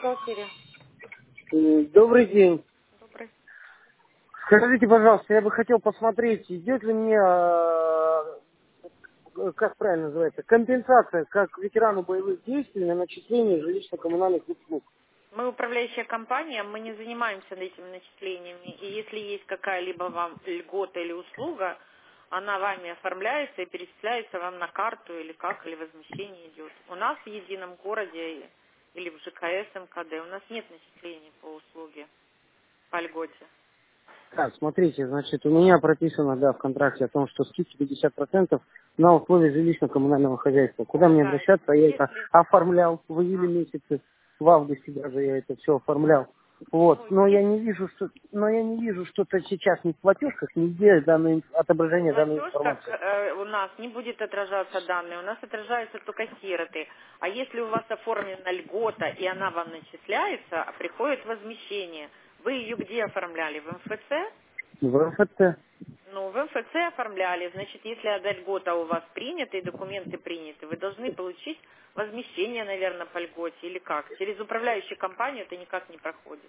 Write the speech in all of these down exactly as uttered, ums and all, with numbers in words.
бухгалтерия. М, Добрый день. Добрый. Скажите, пожалуйста, я бы хотел посмотреть, идет ли мне, э, как правильно называется, компенсация как ветерану боевых действий на начисление жилищно-коммунальных услуг. Мы управляющая компания, мы не занимаемся этими начислениями. И если есть какая-либо вам льгота или услуга, она вами оформляется и перечисляется вам на карту или как, или возмещение идет. У нас в едином городе или в ЖКС МКД у нас нет начислений по услуге, по льготе. Так, смотрите, значит, у меня прописано, да, в контракте о том, что скидки пятьдесят процентов на условия жилищно-коммунального хозяйства. Куда мне Да, обращаться? Я это если... оформлял в июле а, месяце, в августе даже я это все оформлял. Вот, ну, но я есть не вижу, что, но я не вижу что-то сейчас ни в платежках, нигде данной, в отображение данной платежках информации. э, у нас не будет отражаться данные, у нас отражаются только сироты. А если у вас оформлена льгота и она вам начисляется, а приходит возмещение, вы ее где оформляли? В МФЦ? В МФЦ. Ну, в МФЦ оформляли. Значит, если эта льгота у вас принята и документы приняты, вы должны получить возмещение, наверное, по льготе или как. Через управляющую компанию это никак не проходит.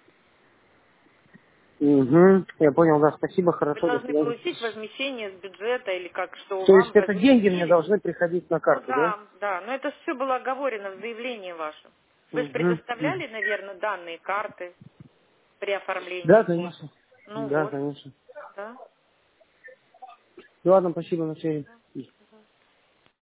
Угу, я понял, да, спасибо, Вы хорошо, до должны свидания. получить возмещение с бюджета или как, что То есть вам это деньги мне возместили. должны приходить на Ну карту, да? да, да, но это все было оговорено в заявлении вашем. Вы же Угу. предоставляли, наверное, данные карты при Да, оформлении льгот. конечно. Ну Да, вот, конечно. да. Ладно, спасибо, на связи.